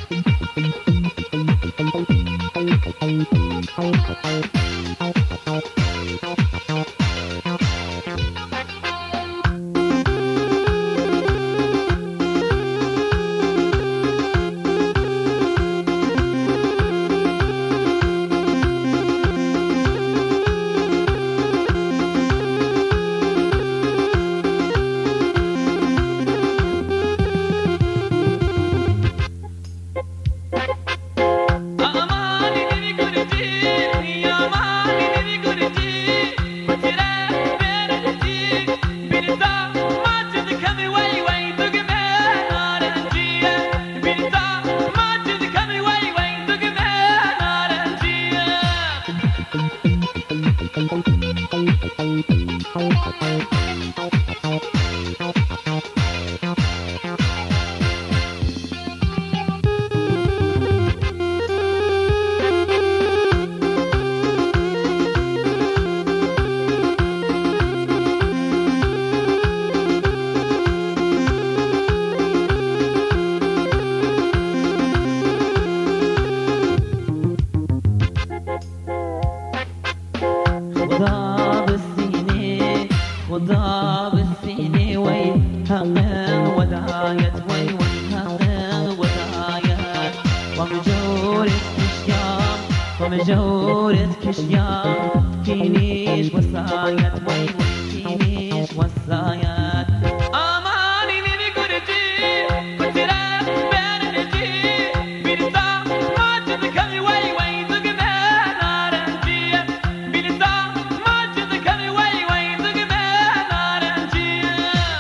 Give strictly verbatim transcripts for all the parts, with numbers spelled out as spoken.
خدا بالسيني خدا بالسيني وي حقن ودايت وي وي حقن ودايت ومجورة كشيام ومجورة كشيام فينيش وصايت وي وي فينيش وصايت أماني نبي قرتي كنت راس بين نجي بلسا ما تذكري وي وي ذقبان أرنجية بلسا ما تذكري وي وي ذقبان أرنجية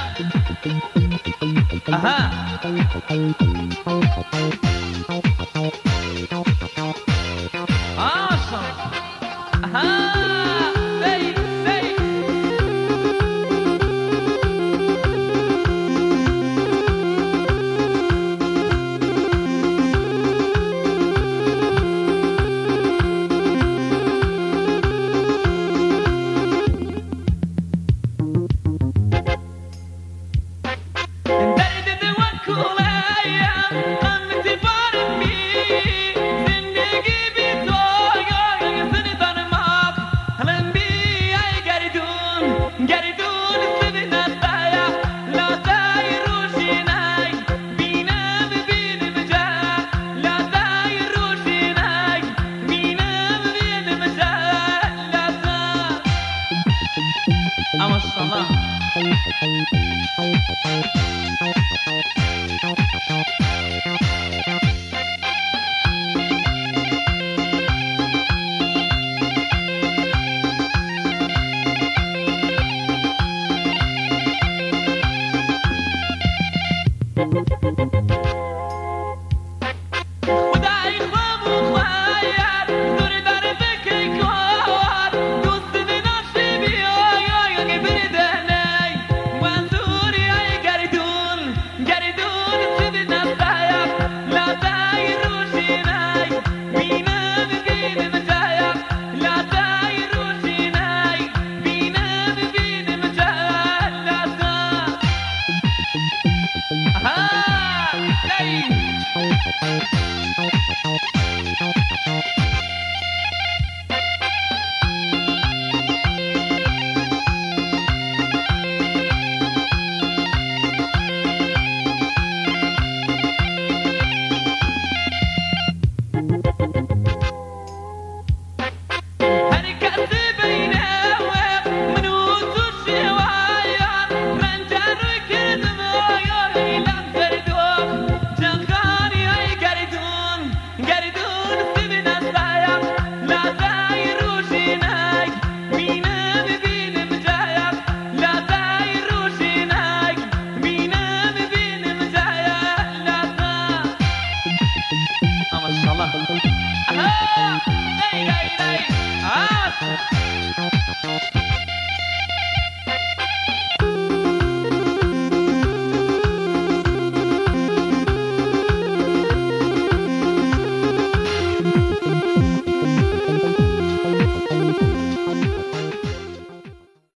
أها awesome أها زي زي ما شاء الله Hey!